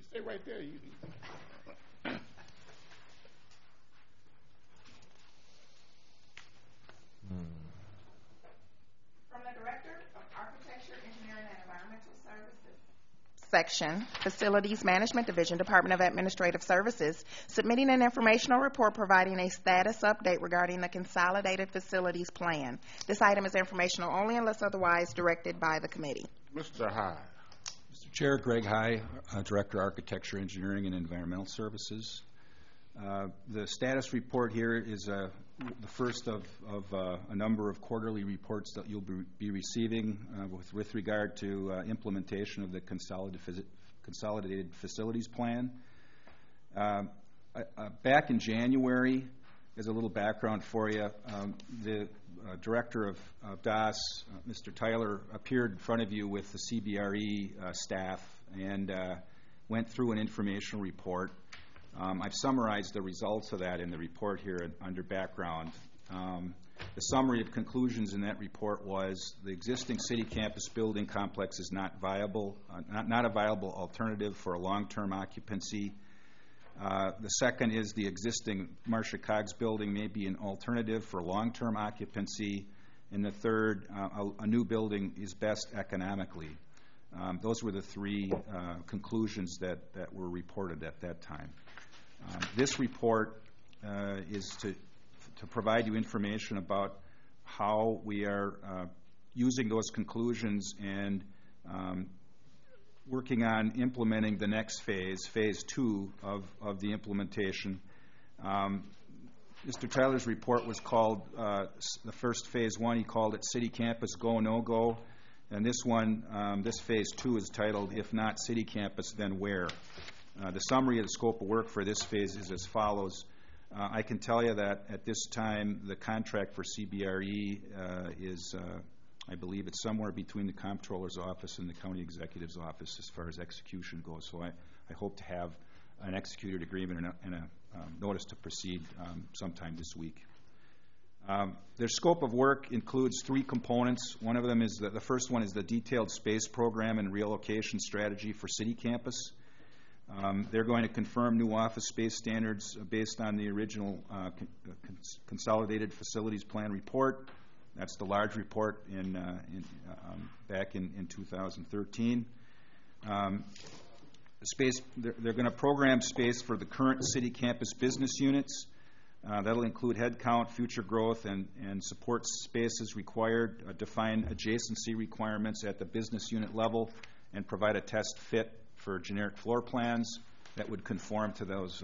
Stay right there. From the Director of Architecture, Engineering, and Environmental Services Section, Facilities Management Division, Department of Administrative Services, submitting an informational report providing a status update regarding the Consolidated Facilities Plan. This item is informational only unless otherwise directed by the committee. Mr. High. Mr. Chair, Greg High, Director, Architecture, Engineering, and Environmental Services. The status report here is the first of a number of quarterly reports that you'll be receiving with regard to implementation of the Consolidated Facilities Plan. Back in January, as a little background for you, the Director of DAS, Mr. Tyler, appeared in front of you with the CBRE staff and went through an informational report. I've summarized the results of that in the report here under background. The summary of conclusions in that report was the existing city campus building complex is not viable, not a viable alternative for a long-term occupancy. The second is the existing Marcia Coggs building may be an alternative for long-term occupancy. And the third, a new building is best economically. Those were the three conclusions that were reported at that time. This report is to provide you information about how we are using those conclusions and working on implementing the next phase, phase 2 of the implementation. Mr. Tyler's report was called, the first phase 1, he called it City Campus Go, No Go. And this one, this phase 2 is titled, If Not City Campus, Then Where? The summary of the scope of work for this phase is as follows. I can tell you that at this time, the contract for CBRE is, I believe it's somewhere between the Comptroller's Office and the County Executive's Office as far as execution goes. So I hope to have an executed agreement and a notice to proceed sometime this week. Their scope of work includes 3 components. One of them is the first one is the detailed space program and relocation strategy for City Campus. They're going to confirm new office space standards based on the original Consolidated Facilities Plan report. That's the large report back in 2013. They're going to program space for the current city campus business units. That'll include headcount, future growth, and support spaces required, define adjacency requirements at the business unit level, and provide a test fit for generic floor plans that would conform to those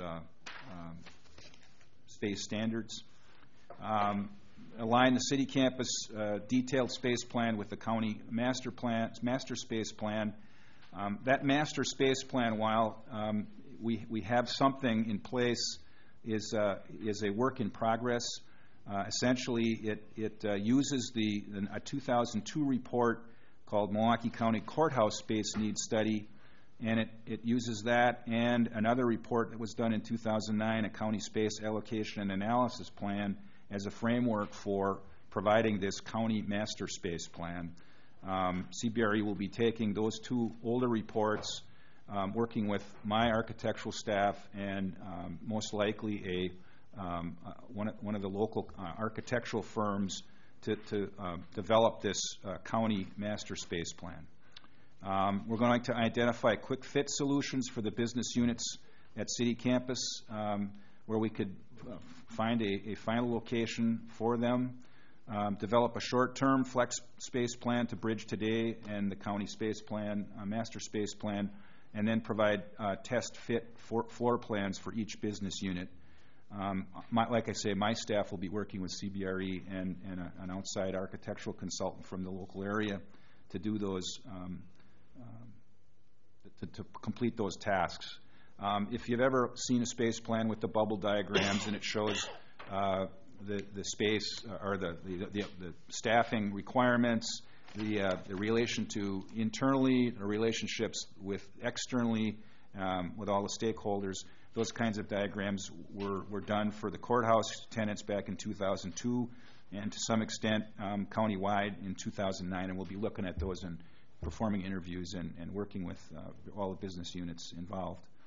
space standards. Align the city campus detailed space plan with the county master space plan. That master space plan, while we have something in place, is a work in progress. Essentially, it uses a 2002 report called Milwaukee County Courthouse Space Needs Study, and it uses that and another report that was done in 2009, a county space allocation and analysis plan, as a framework for providing this county master space plan. CBRE will be taking those 2 older reports, working with my architectural staff and most likely one of the local architectural firms to develop this county master space plan. We're going to identify quick fit solutions for the business units at City Campus where we could find a final location for them, develop a short-term flex space plan to bridge today and the county space plan, master space plan, and then provide test fit floor plans for each business unit. Like I say, my staff will be working with CBRE and an outside architectural consultant from the local area to do those, to complete those tasks. If you've ever seen a space plan with the bubble diagrams and it shows the space or the staffing requirements, the relation to internally, the relationships with externally, with all the stakeholders, those kinds of diagrams were done for the courthouse tenants back in 2002 and to some extent countywide in 2009, and we'll be looking at those and performing interviews and working with all the business units involved.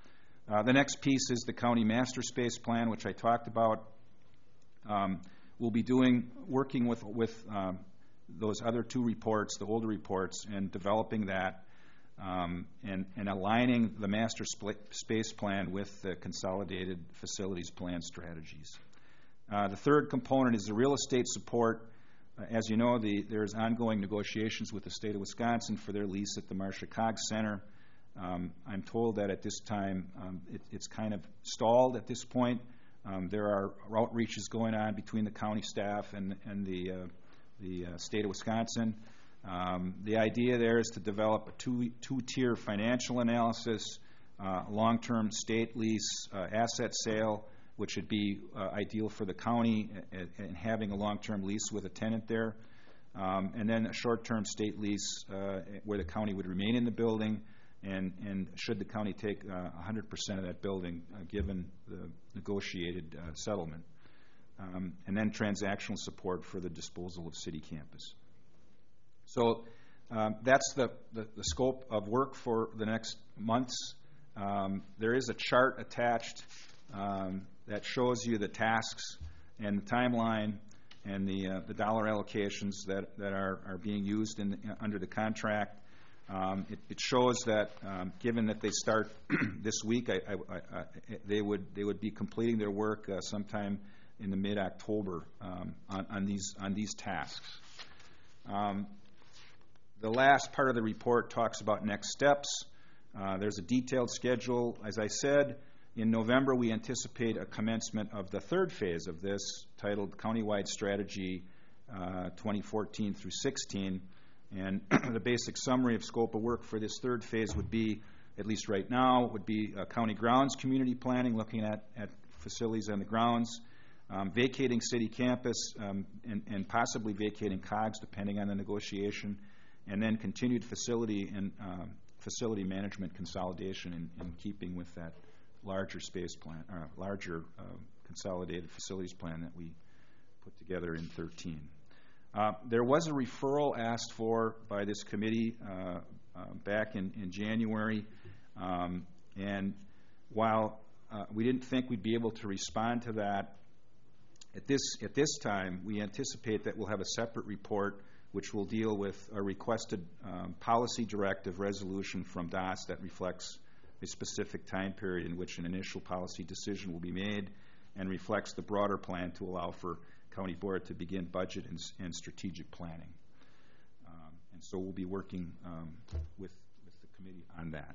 The next piece is the county master space plan, which I talked about. We'll be working with those other two reports, the older reports, and developing that and aligning the master space plan with the consolidated facilities plan strategies. The third component is the real estate support. As you know, there's ongoing negotiations with the state of Wisconsin for their lease at the Marcia Coggs Center. I'm told that at this time it's kind of stalled at this point. There are outreaches going on between the county staff and the state of Wisconsin. The idea there is to develop a two-tier financial analysis, long-term state lease, asset sale, which would be ideal for the county, and having a long-term lease with a tenant there, and then a short-term state lease where the county would remain in the building, and should the county take 100% of that building, given the negotiated settlement, and then transactional support for the disposal of city campus. So that's the scope of work for the next months. There is a chart attached that shows you the tasks and the timeline and the dollar allocations that are being used under the contract. It shows that given that they start this week, they would be completing their work sometime in the mid-October on these tasks. The last part of the report talks about next steps. There's a detailed schedule. As I said, in November we anticipate a commencement of the third phase of this, titled Countywide Strategy 2014 through 16. And the basic summary of scope of work for this third phase would be, at least right now, would be county grounds community planning, looking at facilities on the grounds, vacating city campus, and possibly vacating COGS, depending on the negotiation, and then continued facility and facility management consolidation in keeping with that larger space plan, larger consolidated facilities plan that we put together in 2013. There was a referral asked for by this committee back in January, and while we didn't think we'd be able to respond to that at this time, we anticipate that we'll have a separate report which will deal with a requested policy directive resolution from DAS that reflects a specific time period in which an initial policy decision will be made and reflects the broader plan to allow for County Board to begin budget and strategic planning. And so we'll be working with the committee on that.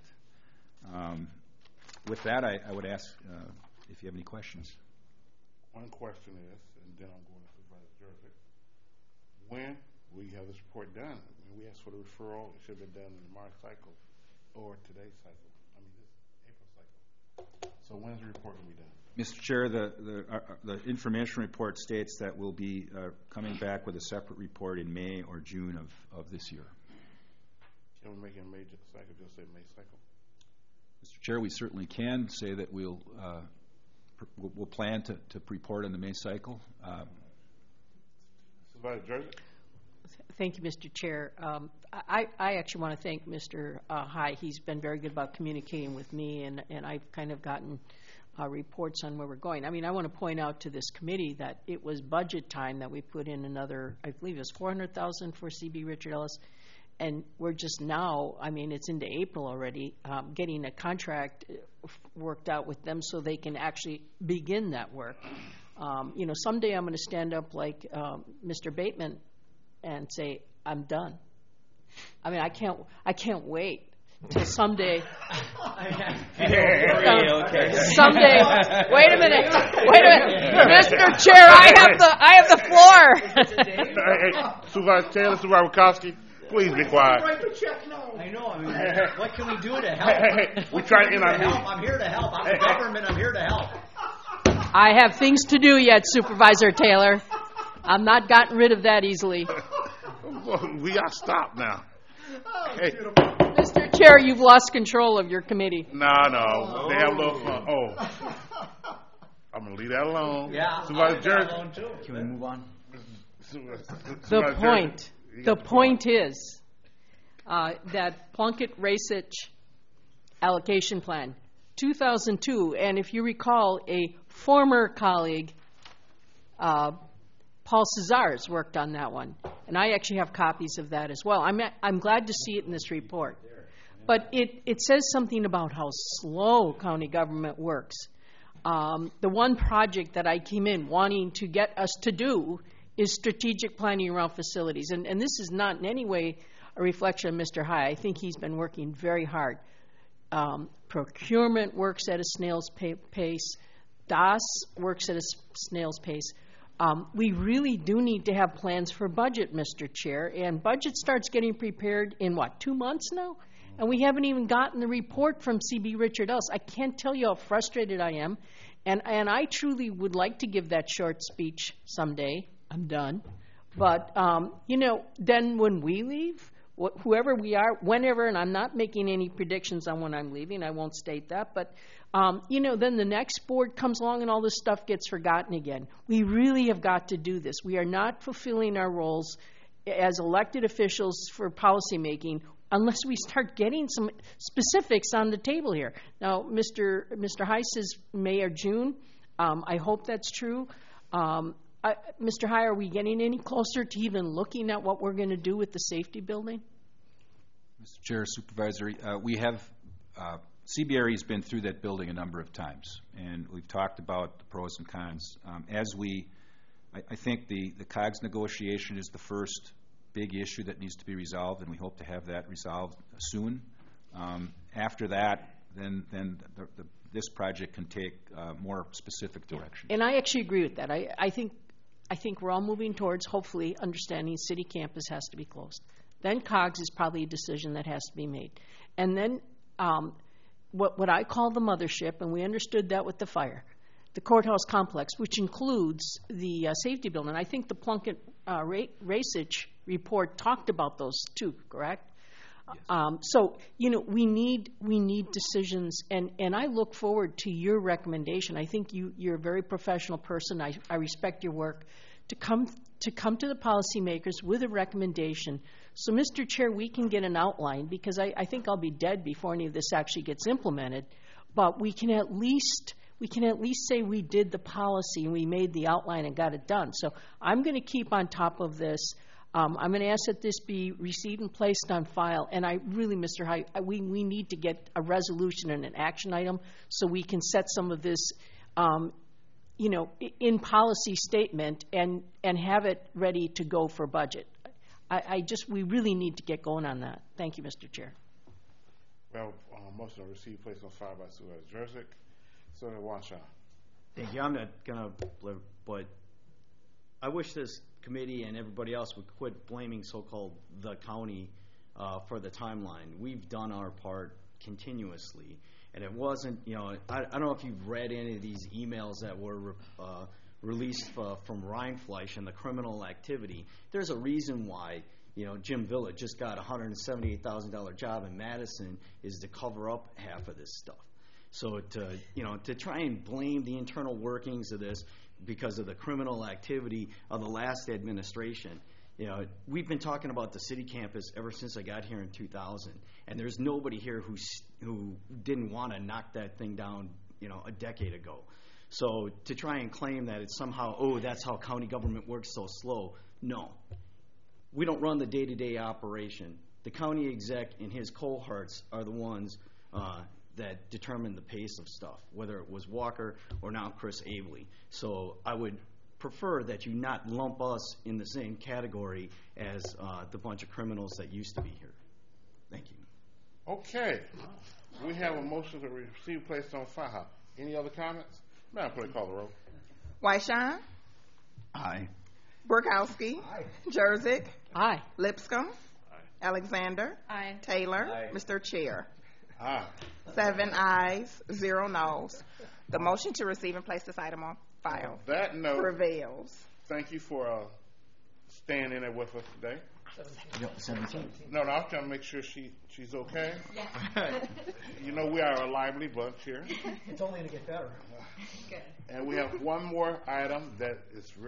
With that, I would ask if you have any questions. One question is, and then I'm going to Supervisor Jurczyk, when will you have this report done? When we asked for the referral, it should have been done in the March cycle or today's cycle. I mean, this April cycle. So when is the report going to be done? Mr. Chair, the information report states that we'll be coming back with a separate report in May or June of this year. Can we make it a May cycle, just say May cycle? Mr. Chair, we certainly can say that we'll plan to report on the May cycle. Supervisor Jurczyk? Thank you, Mr. Chair. I actually want to thank Mr. High. He's been very good about communicating with me, and I've kind of gotten reports on where we're going. I mean, I want to point out to this committee that it was budget time that we put in another, I believe it was $400,000 for CB Richard Ellis, and we're just now, I mean, it's into April already, getting a contract worked out with them so they can actually begin that work. You know, someday I'm going to stand up like Mr. Bateman and say, I'm done. I mean, I can't wait till someday. Someday. Wait a minute, Mr. Chair, I have the floor. Hey, Supervisor Taylor, Supervisor Wachowski, please be quiet. Write the check now. I know. I mean, what can we do to help? Hey, we're trying to end our meeting. I'm here to help. I'm the government. I'm here to help. I have things to do yet, Supervisor Taylor. I'm not gotten rid of that easily. We got to stop now. Hey. Mr. Chair, you've lost control of your committee. No. They have a little fun. Oh. I'm going to leave that alone. Yeah, Supervisor Jurczyk. alone too. Can we move on? The point is that Plunkett-Rasich allocation plan 2002, and if you recall, a former colleague, Paul Cesar's, worked on that one, and I actually have copies of that as well. I'm glad to see it in this report, but it says something about how slow county government works. The one project that I came in wanting to get us to do is strategic planning around facilities, and this is not in any way a reflection of Mr. High. I think he's been working very hard. Procurement works at a snail's pace. DAS works at a snail's pace. We really do need to have plans for budget, Mr. Chair, and budget starts getting prepared in, 2 months now? And we haven't even gotten the report from C.B. Richard Ellis. I can't tell you how frustrated I am, and I truly would like to give that short speech someday. I'm done. But, then when we leave, whoever we are, whenever, and I'm not making any predictions on when I'm leaving, I won't state that, but, then the next board comes along and all this stuff gets forgotten again. We really have got to do this. We are not fulfilling our roles as elected officials for policymaking unless we start getting some specifics on the table here. Now, Mr. High says May or June. I hope that's true. Mr. High, are we getting any closer to even looking at what we're going to do with the safety building? Mr. Chair, Supervisor, we have, CBRE has been through that building a number of times, and we've talked about the pros and cons. I think the COGS negotiation is the first big issue that needs to be resolved, and we hope to have that resolved soon. After that, then this project can take more specific direction. And I actually agree with that. I think we're all moving towards, hopefully, understanding city campus has to be closed. Then COGS is probably a decision that has to be made. And then what I call the mothership, and we understood that with the fire, the courthouse complex, which includes the safety building. I think the Plunkett Rasich report talked about those too, correct? Yes. So, we need decisions, and I look forward to your recommendation. I think you're a very professional person. I respect your work. To come to the policymakers with a recommendation. So, Mr. Chair, we can get an outline, because I think I'll be dead before any of this actually gets implemented. But we can at least say we did the policy and we made the outline and got it done. So I'm going to keep on top of this. I'm going to ask that this be received and placed on file. And I really, Mr. High, we need to get a resolution and an action item so we can set some of this, in policy statement and have it ready to go for budget. We really need to get going on that. Thank you, Mr. Chair. Well, motion to receive, placed on file by Supervisor Jurassic. Senator Wanshaw. Thank you. I'm not gonna, but I wish this committee and everybody else would quit blaming so-called the county for the timeline. We've done our part continuously, and it wasn't. I don't know if you've read any of these emails that were released from Rheinfleisch and the criminal activity. There's a reason why. Jim Villett just got a $178,000 job in Madison is to cover up half of this stuff. So to try and blame the internal workings of this because of the criminal activity of the last administration, we've been talking about the city campus ever since I got here in 2000, and there's nobody here who didn't want to knock that thing down, a decade ago. So to try and claim that it's somehow, that's how county government works so slow, no. We don't run the day-to-day operation. The county exec and his cohorts are the ones that determine the pace of stuff, whether it was Walker or now Chris Abele. So I would prefer that you not lump us in the same category as the bunch of criminals that used to be here. Thank you. Okay. We have a motion to receive, placed on file. Any other comments? Madam Clerk, call the roll. Weishan. Aye. Burkowski. Aye. Jurassic. Aye. Lipscomb. Aye. Alexander. Aye. Taylor. Aye. Mr. Chair. Aye. 7 ayes, 0 noes. The motion to receive and place this item on file On that note, prevails. thank you for staying in there with us today. 17. No, I was trying to make sure she's okay. Yeah. We are a lively bunch here. It's only going to get better. Good. And we have one more item that is